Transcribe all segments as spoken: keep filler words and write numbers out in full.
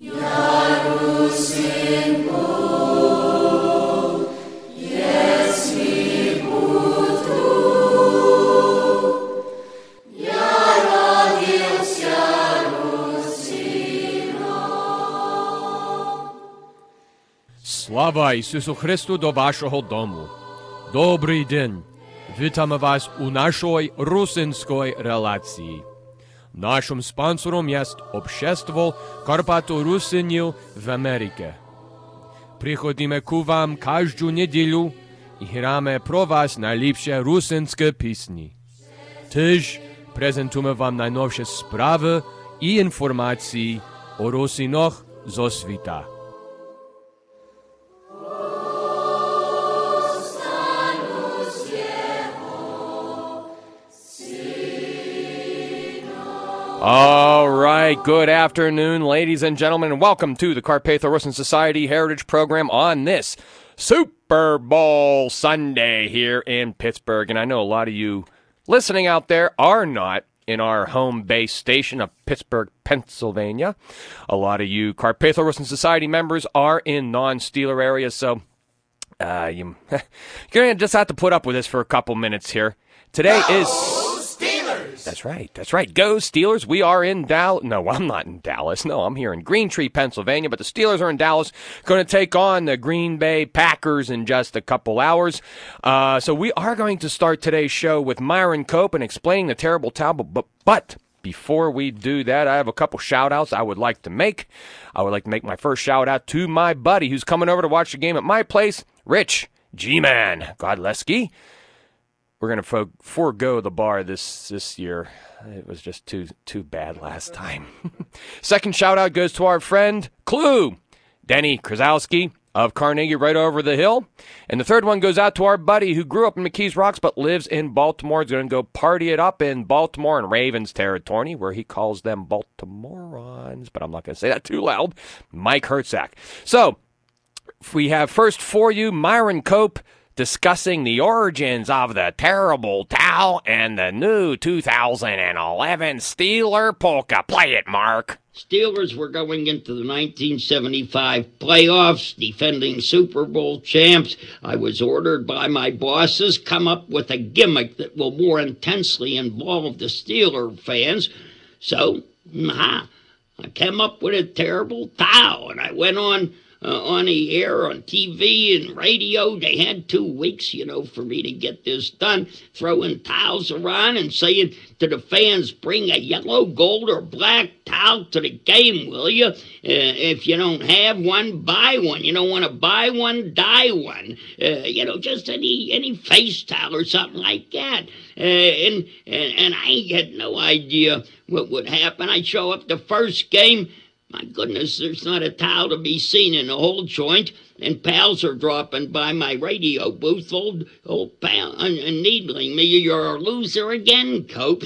Слава Ісусу Христу до вашого дому. Добрий день. Вітаємо вас у нашій русинській релації. Нашим спонсором є Общество Карпато-Русинів в Америці. Приходимо к вам кожну неділю і граємо про вас найліпші русинські пісні. Теж презентуємо вам найновші справи і інформації о русинах зо світа. All right, good afternoon, ladies and gentlemen, and welcome to the Carpatho-Rusin Society Heritage Program on this Super Bowl Sunday here in Pittsburgh. And I know a lot of you listening out there are not in our home base station of Pittsburgh, Pennsylvania. A lot of you Carpatho-Rusin Society members are in non-Steeler areas, so uh, you, you're going to just have to put up with this for a couple minutes here. Today Go is... Steelers! That's right. That's right. Go Steelers. We are in Dallas. No, I'm not in Dallas. No, I'm here in Green Tree, Pennsylvania. But the Steelers are in Dallas, going to take on the Green Bay Packers in just a couple hours. Uh, so we are going to start today's show with Myron Cope and explaining the terrible towel. But, but before we do that, I have a couple shout-outs I would like to make. I would like to make my first shout-out to my buddy who's coming over to watch the game at my place, Rich G-Man Godleski. We're going to fo- forego the bar this this year. It was just too too bad last time. Second shout-out goes to our friend, Clue, Denny Krasowski of Carnegie right over the hill. And the third one goes out to our buddy who grew up in McKees Rocks but lives in Baltimore. He's going to go party it up in Baltimore and Ravens territory, where he calls them Baltimoreans. But I'm not going to say that too loud. Mike Hertzak. So, we have first for you Myron Cope, discussing the origins of the terrible towel and the new two thousand eleven Steeler polka. Play it, Mark. Steelers were going into the nineteen seventy-five playoffs, defending Super Bowl champs. I was ordered by my bosses, come up with a gimmick that will more intensely involve the Steeler fans. So, nah, I came up with a terrible towel, and I went on Uh, on the air, on T V and radio. They had two weeks, you know, for me to get this done, throwing towels around and saying to the fans, bring a yellow, gold, or black towel to the game, will you? Uh, if you don't have one, buy one. You don't want to buy one, die one. Uh, you know, just any any face towel or something like that. Uh, and, and, and I had no idea what would happen. I show up the first game. My goodness, there's not a towel to be seen in the whole joint, and pals are dropping by my radio booth, old old pal, and, and needling me. You're a loser again, Cope.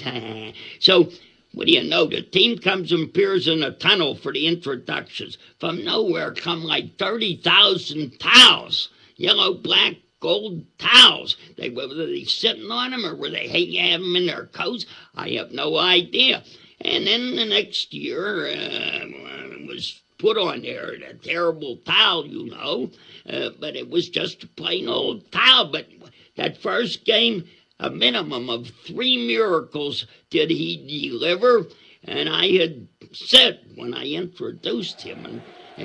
So, what do you know? The team comes and appears in a tunnel for the introductions. From nowhere come like thirty thousand towels, yellow, black, gold towels. They were they sitting on them, or were they having them in their coats? I have no idea. And then the next year uh, was put on there, the terrible towel, you know. Uh, but it was just a plain old towel. But that first game, a minimum of three miracles did he deliver. And I had said when I introduced him and,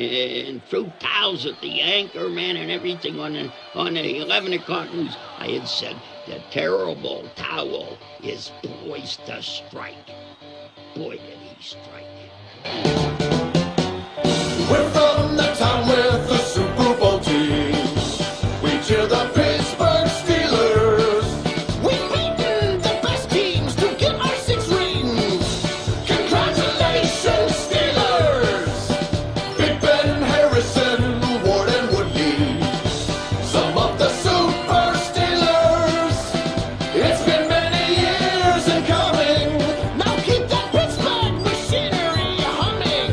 and threw towels at the anchor man and everything on the, on the eleven o'clock news, I had said the terrible towel is poised to strike. Boy, did he strike. We're from the town with the Super Bowl team. We cheer the Pittsburgh Steelers. We've beaten the best teams to get our six rings. Congratulations, Steelers! Big Ben, Harrison, Ward, and Woodley. Some of the Super Steelers. It's been many years in coming. Now keep that Pittsburgh machinery humming.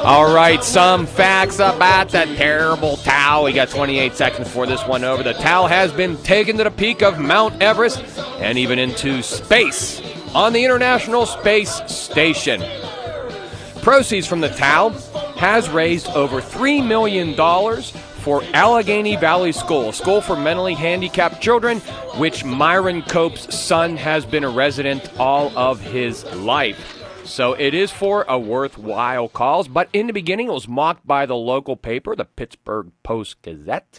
All right, some facts about that terrible Tau. We got twenty-eight seconds for this one over. The Tau has been taken to the peak of Mount Everest and even into space on the International Space Station. Proceeds from the Tau has raised over three million dollars for Allegheny Valley School, a school for mentally handicapped children, which Myron Cope's son has been a resident all of his life. So it is for a worthwhile cause, but in the beginning it was mocked by the local paper, the Pittsburgh Post-Gazette.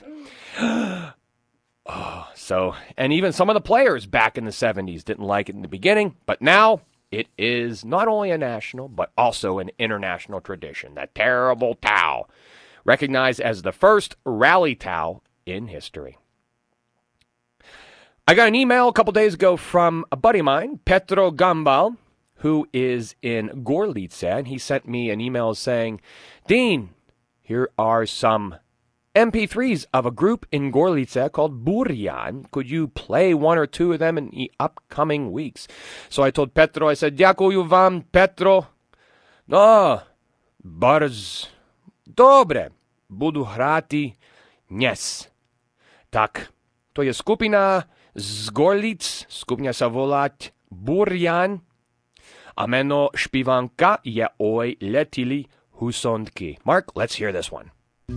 oh, so, and even some of the players back in the seventies didn't like it in the beginning, but now it is not only a national, but also an international tradition. That terrible Tau, recognized as the first rally Tau in history. I got an email a couple days ago from a buddy of mine, Petro Gambal, who is in Gorlice, and he sent me an email saying, Dean, here are some M P threes of a group in Gorlice called Buryan. Could you play one or two of them in the upcoming weeks? So I told Petro, I said, Dziękuję wam, Petro. No, bardzo dobre. Budu hrati dnes. Tak, to je skupina z Gorlic, skupina sa volať Buryan. A meno špivanka je Oj letili husondky. Mark, let's hear this one.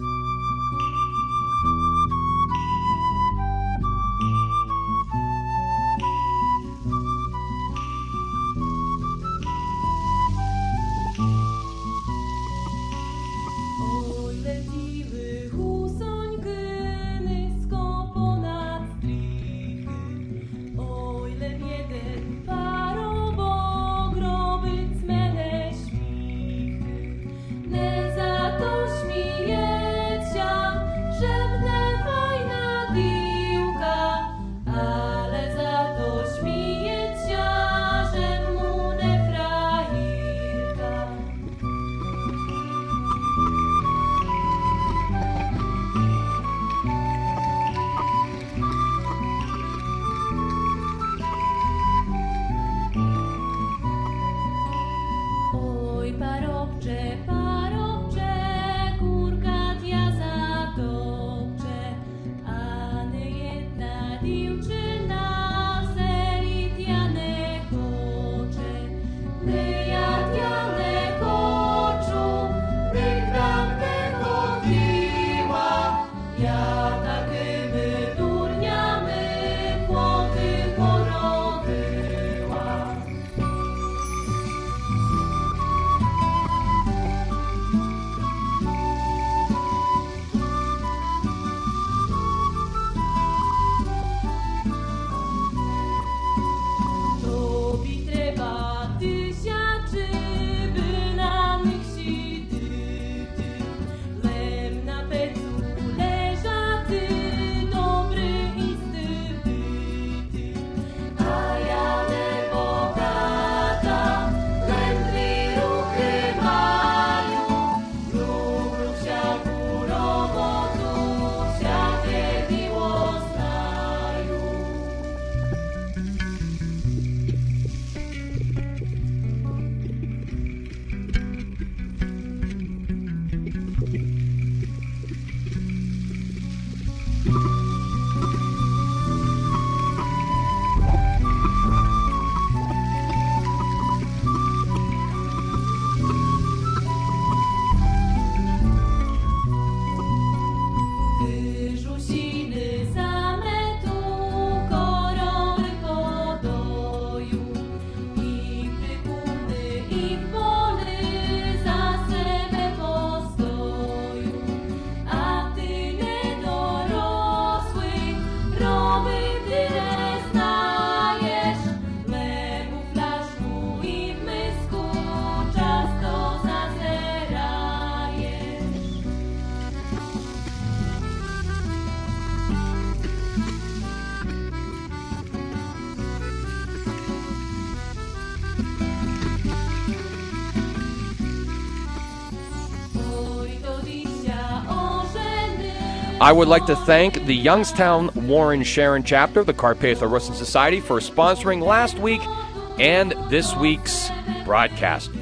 I would like to thank the Youngstown Warren Sharon chapter of the Carpatho Rusin Society for sponsoring last week and this week's broadcast.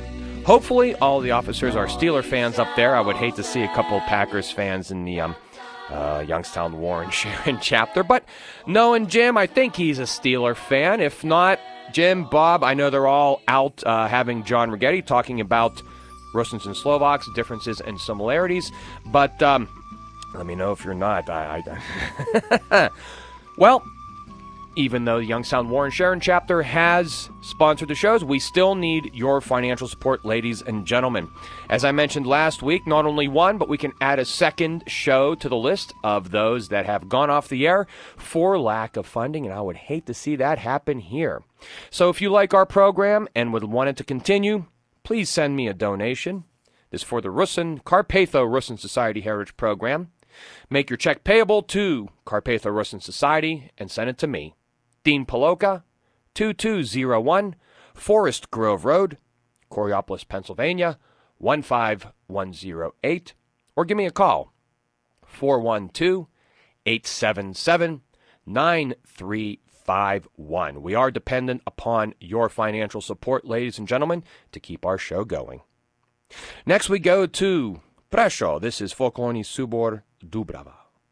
Hopefully, all the officers are Steeler fans up there. I would hate to see a couple of Packers fans in the um, uh, Youngstown Warren Sharon chapter. But knowing Jim, I think he's a Steeler fan. If not, Jim, Bob, I know they're all out uh, having John Rigetti talking about Russians and Slovaks, differences and similarities. But um, let me know if you're not. I, I Well, even though the Youngstown Warren Sharon chapter has sponsored the shows, we still need your financial support, ladies and gentlemen. As I mentioned last week, not only one, but we can add a second show to the list of those that have gone off the air for lack of funding, and I would hate to see that happen here. So if you like our program and would want it to continue, please send me a donation. This is for the Russin, Carpatho Russin Society Heritage Program. Make your check payable to Carpatho Russin Society and send it to me. Dean Paloka, two two zero one Forest Grove Road, Coriopolis, Pennsylvania, one five one zero eight, or give me a call, four one two, eight seven seven, nine three five one. We are dependent upon your financial support, ladies and gentlemen, to keep our show going. Next we go to Prešov. This is Folklorni Subor Dubrava.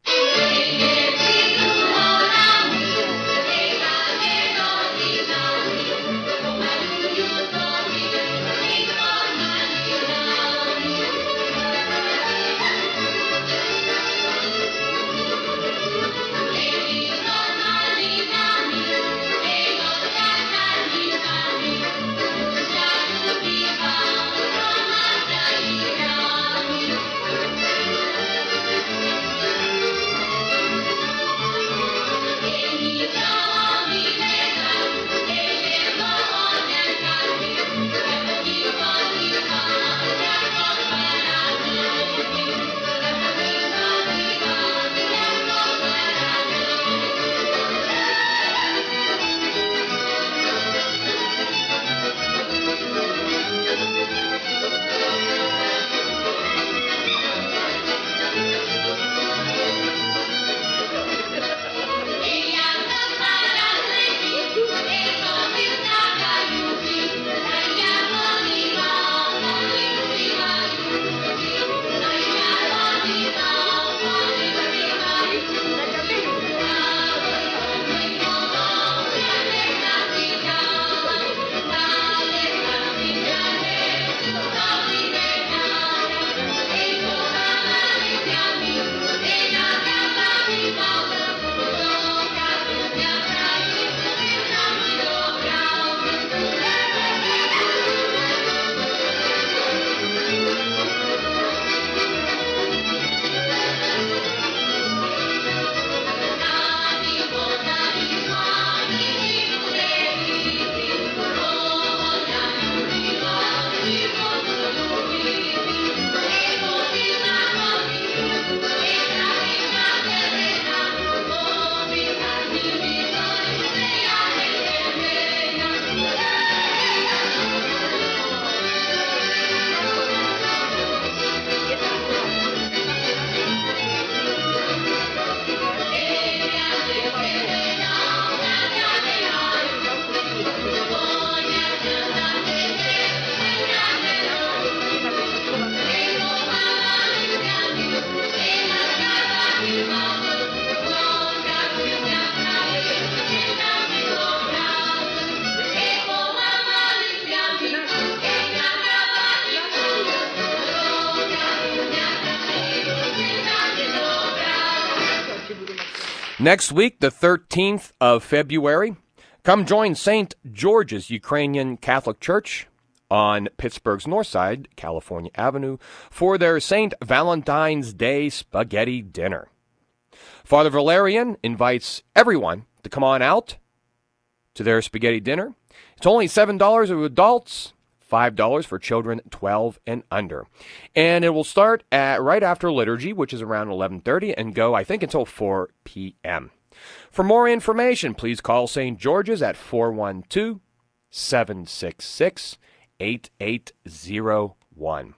Next week, the thirteenth of February, come join Saint George's Ukrainian Catholic Church on Pittsburgh's North Side, California Avenue, for their Saint Valentine's Day Spaghetti Dinner. Father Valerian invites everyone to come on out to their spaghetti dinner. It's only seven dollars for adults, five dollars for children twelve and under. And it will start at right after liturgy, which is around eleven thirty, and go, I think, until four p.m. For more information, please call Saint George's at four one two, seven six six, eight eight zero one.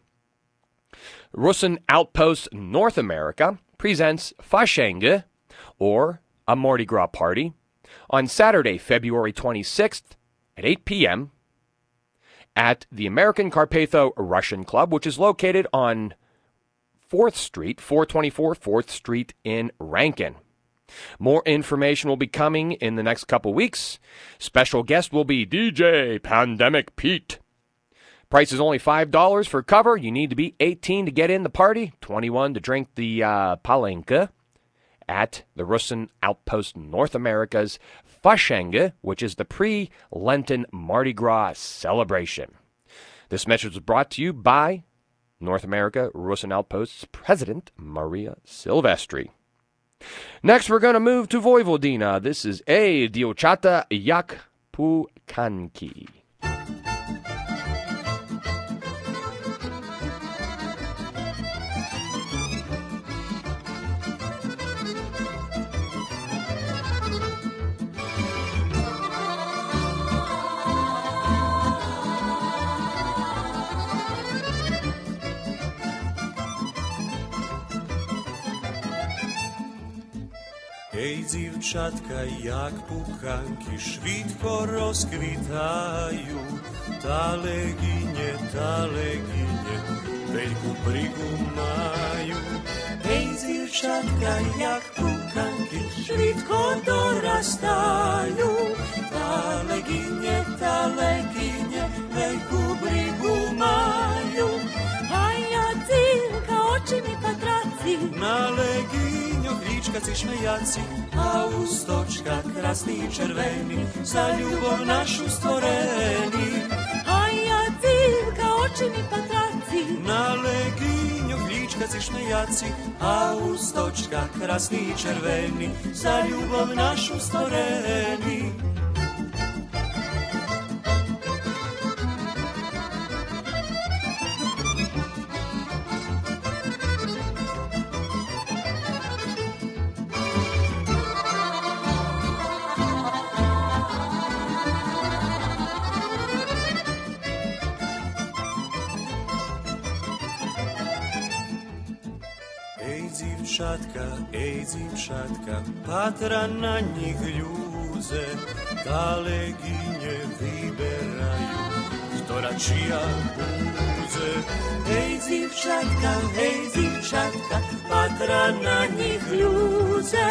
Russin Outpost North America presents Fasching, or a Mardi Gras party, on Saturday, February twenty-sixth at eight p.m. at the American Carpatho Russian Club, which is located on fourth Street, four twenty-four fourth Street in Rankin. More information will be coming in the next couple weeks. Special guest will be D J Pandemic Pete. Price is only five dollars for cover. You need to be eighteen to get in the party, twenty-one to drink the uh, palenka at the Russian Outpost North America's Faschenge, which is the pre-Lenten Mardi Gras celebration. This message was brought to you by North America Russian Outpost's President Maria Silvestri. Next, we're going to move to Vojvodina. This is A Dievčata jak pukanky. Ej, dziewczatka, jak pukanki szwidko rozkwitają, tale ginie, tale ginie, wielką brygu mają. Ej, dziewczatka, jak pukanki szwidko dorastają, tale ginie, tale ginie, wielką brygu mają. A ja dzilka oczy mi patraci, na leginio kliczka ci śmiejaci, a ustoczka krasni i czerweni, za ljubov našu stvoreni. A ja dzilka oči mi patraci, na leginio klička ci śmiejaci, a ustočka krasni i červeni, za ljubov našu stvoreni. Dziewczatka, ej dziewczatka, patra na nich ľudze, tale ginie wyberają, która czyja budze. Ej dziewczatka, ej dziewczatka, patra na nich ľudze,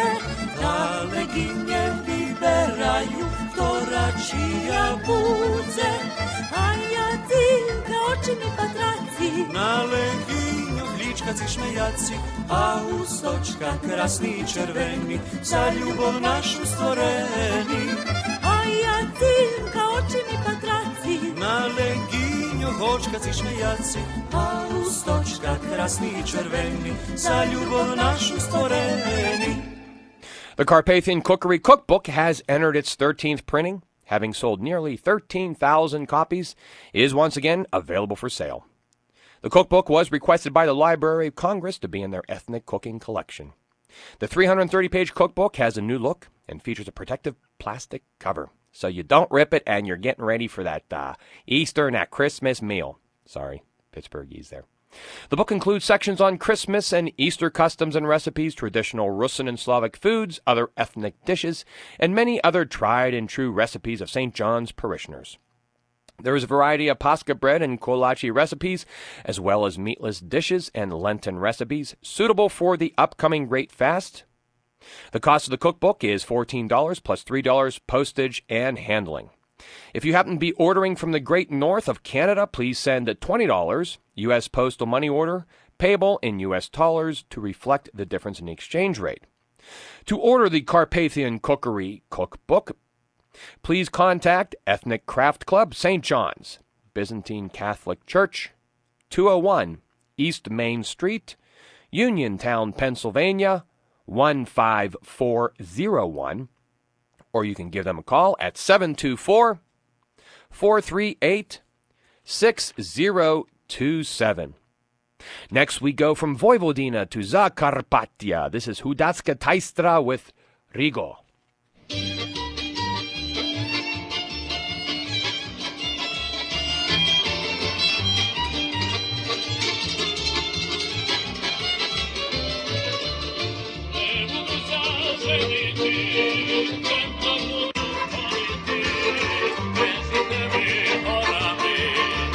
tale ginie wyberają, która czyja budze. A ja dzilka oczy mi patraci, na leginio klička ci śmiejaci, a ustočka krasni i červeni, za ljubov našu stvoreni. A ja dzilka oči mi patraci, na leginjo hočka ci šmejaci, a ustočka krasni i červeni, za ljubov našu stvoreni. The Carpathian Cookery Cookbook has entered its thirteenth printing, having sold nearly thirteen thousand copies, is once again available for sale. The cookbook was requested by the Library of Congress to be in their ethnic cooking collection. The three hundred thirty page cookbook has a new look and features a protective plastic cover, so you don't rip it and you're getting ready for that uh, Easter and that Christmas meal. Sorry, Pittsburghese there. The book includes sections on Christmas and Easter customs and recipes, traditional Russian and Slavic foods, other ethnic dishes, and many other tried and true recipes of Saint John's parishioners. There is a variety of Pascha bread and kolache recipes, as well as meatless dishes and Lenten recipes, suitable for the upcoming Great Fast. The cost of the cookbook is fourteen dollars plus three dollars postage and handling. If you happen to be ordering from the Great North of Canada, please send twenty dollars U S postal money order, payable in U S dollars to reflect the difference in the exchange rate. To order the Carpathian Cookery Cookbook, please contact Ethnic Craft Club, Saint John's, Byzantine Catholic Church, two oh one East Main Street, Uniontown, Pennsylvania, one five four oh one, or you can give them a call at seven two four, four three eight, six oh two seven. Next we go from Vojvodina to Zakarpattia. This is Hudacka Taistra with Rigo. Thank you.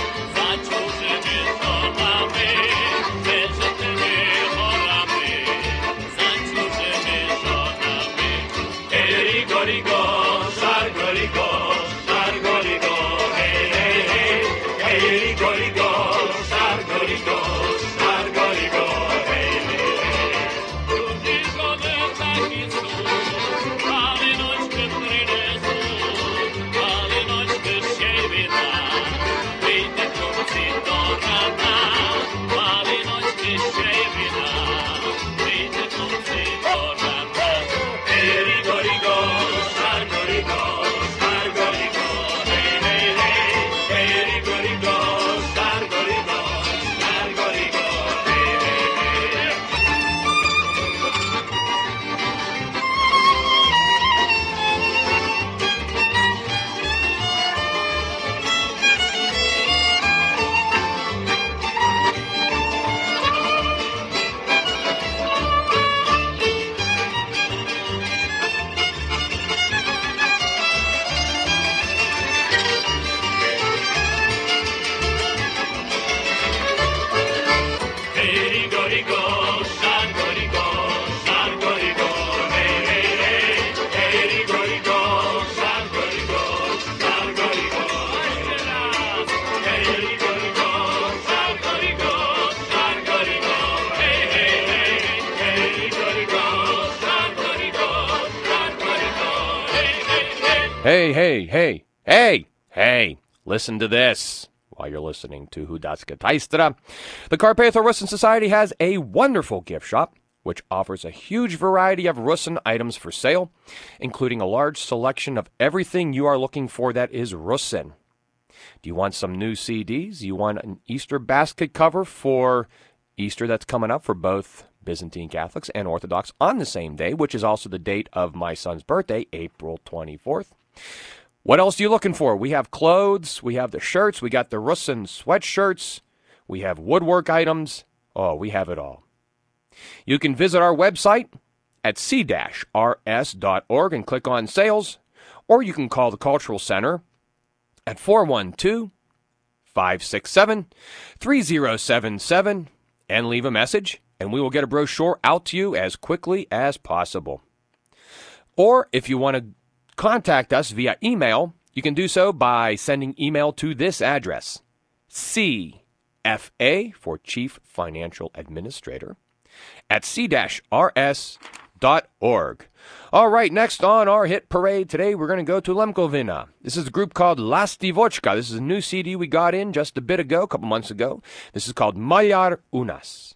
Hey, hey, hey, hey, hey, listen to this while you're listening to Hudacka Taistra. The Carpatho Rusin Society has a wonderful gift shop which offers a huge variety of Rusin items for sale, including a large selection of everything you are looking for that is Rusin. Do you want some new C Ds? You want an Easter basket cover for Easter that's coming up for both Byzantine Catholics and Orthodox on the same day, which is also the date of my son's birthday, April twenty-fourth. What else are you looking for? We have clothes, we have the shirts, we got the Rusin sweatshirts, we have woodwork items. Oh, we have it all. You can visit our website at c dash r s dot org and click on sales, or you can call the Cultural Center at four one two, five six seven, three zero seven seven and leave a message, and we will get a brochure out to you as quickly as possible. Or if you want to contact us via email, you can do so by sending email to this address, C F A for Chief Financial Administrator, at c dash r s dot org. All right, next on our hit parade today, we're going to go to Lemkovina. This is a group called Lastivochka. This is a new C D we got in just a bit ago, a couple months ago. This is called Malyar u nas.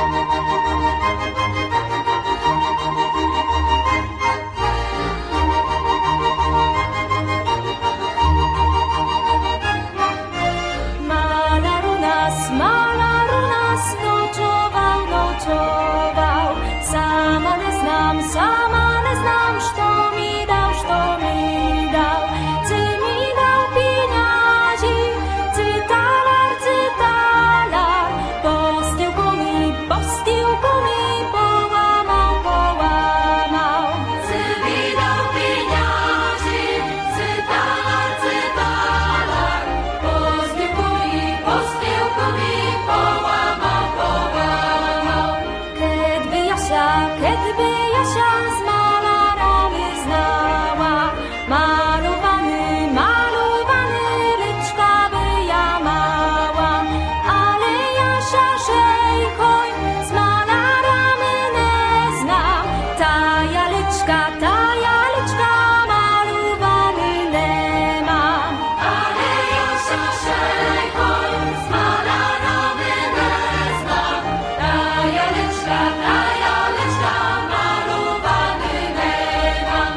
Malar u nas, malar u nas, nocował, nocował. Sama nie znam, sama nie znam, što mi dał, što mi dał. Ty mi dał pieniędzy, ty talar, ty talar. Postiłku mi, postiłku mi, połamał, połamał. Ty mi dał pieniędzy, ty talar, ty talar. Postiłku mi, postiłku mi, połamał, połamał. Kedby Jasia, kedby Jasia z malarami znała, malowany, malowany, lyczka by ja mała. Ale Jasia żejchoj z malarami nie zna, ta ja lyczka, ta ja lyczka, malowany nie ma. Ale Jasia żejchoj z malarami nie zna, ta ja lyczka, ta ja lyczka, malowany nie ma.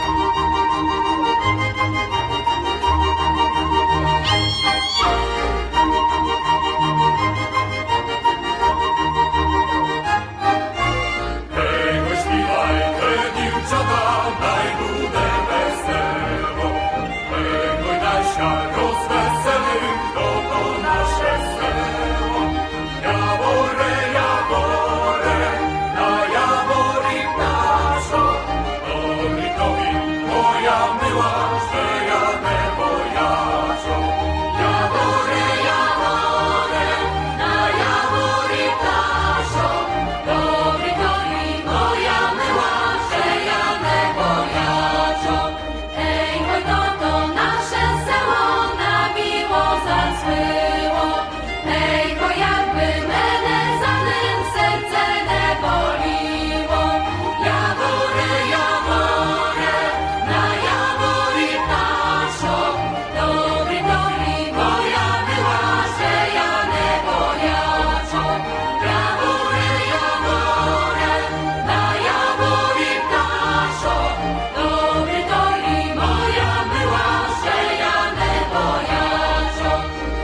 Hej, oj, śpiewajte, dziewczata, daj budę wesoło. Hej, oj, Dasia, rozweselych, to to nasze selo. Jawore, jawore, na jaworik naszo. Dobrikowi moja myła, że ja nie bojaczą. Jawore, jawore, na jaworik naszo. Dobrikowi moja myła, że ja nie bojaczą. Ej, oj, to to nasze seło na miło zasłyło. Ej, oj, jakby mene za nim serce nie boliło. Jawory, jawory, na jaworik naszą. Dobry, dobry, moja była, że ja nie bojaczą. Jawory, jawory, na jaworik naszą. Dobry, dobry, moja była, że ja nie bojaczą.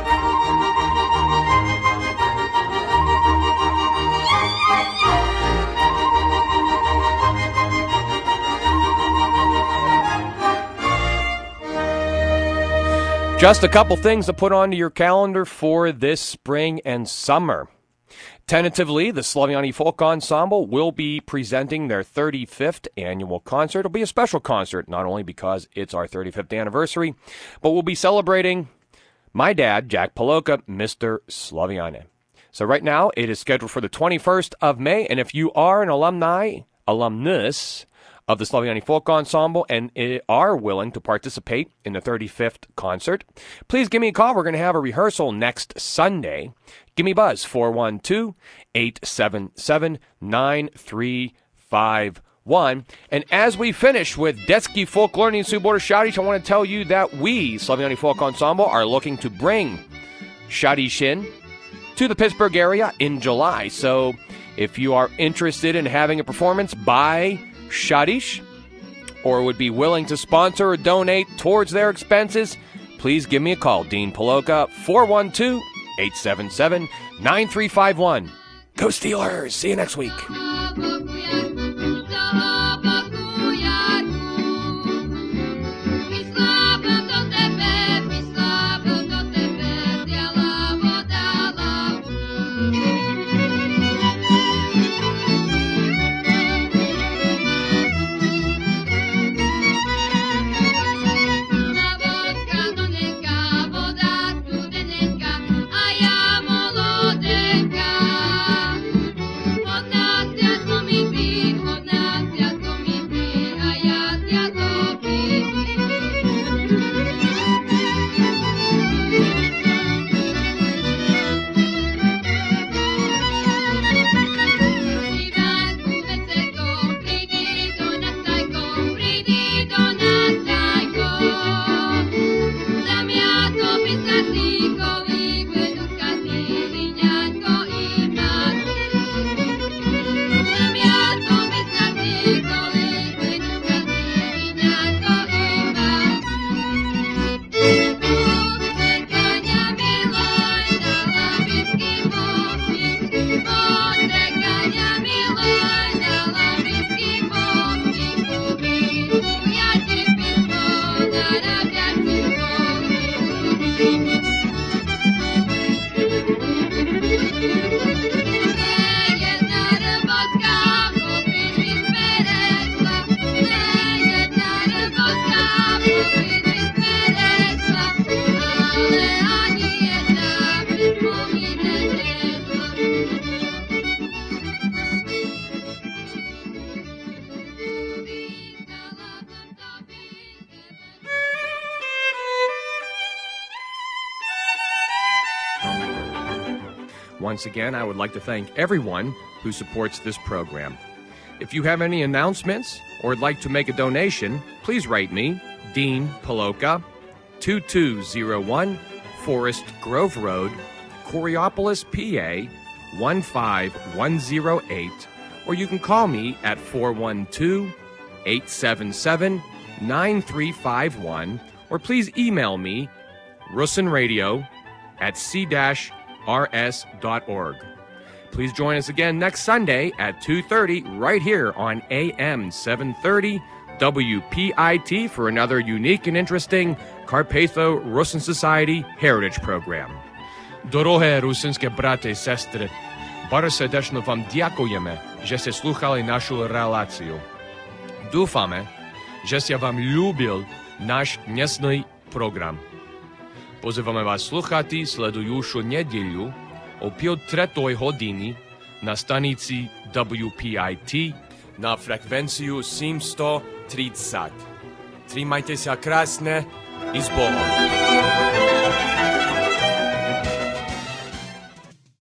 Just a couple things to put onto your calendar for this spring and summer. Tentatively, the Slaviani Folk Ensemble will be presenting their thirty-fifth annual concert. It'll be a special concert, not only because it's our thirty-fifth anniversary, but we'll be celebrating my dad, Jack Paloka, Mister Slaviani. So right now, it is scheduled for the twenty-first of May, and if you are an alumni, alumnus of the Slaviani Folk Ensemble and uh, are willing to participate in the thirty-fifth concert, please give me a call. We're going to have a rehearsal next Sunday. Give me a buzz, four one two, eight seven seven, nine three five one. And as we finish with Detski Folklorny Subor Shadish, I want to tell you that we, Slaviani Folk Ensemble, are looking to bring Shadishin to the Pittsburgh area in July. So if you are interested in having a performance by Shadish or would be willing to sponsor or donate towards their expenses, please give me a call. Dean Paloka, four one two, eight seven seven, nine three five one. Go Steelers! See you next week. Once again, I would like to thank everyone who supports this program. If you have any announcements or would like to make a donation, please write me, Dean Paloka, two two zero one Forest Grove Road, Coriopolis, P A, one five one zero eight, or you can call me at four one two, eight seven seven, nine three five one, or please email me, russinradio at c dash r s dot org. Please join us again next Sunday at two thirty right here on A M seven thirty W P I T for another unique and interesting Carpatho Russin Society Heritage Program. Дороге русинське брати і сестри, bardzo serdecznie wam dziękujemy, że ste słuchali naszą relację. Dúfame, że ste wam lubil nasz dnesny program. Pozywamy was słuchati sledujušu nedjelju o pol tretoj hodini na stanici W P I T na frekvenciju sedemsto tridsať. Trimajte sa krásne i s Bohom.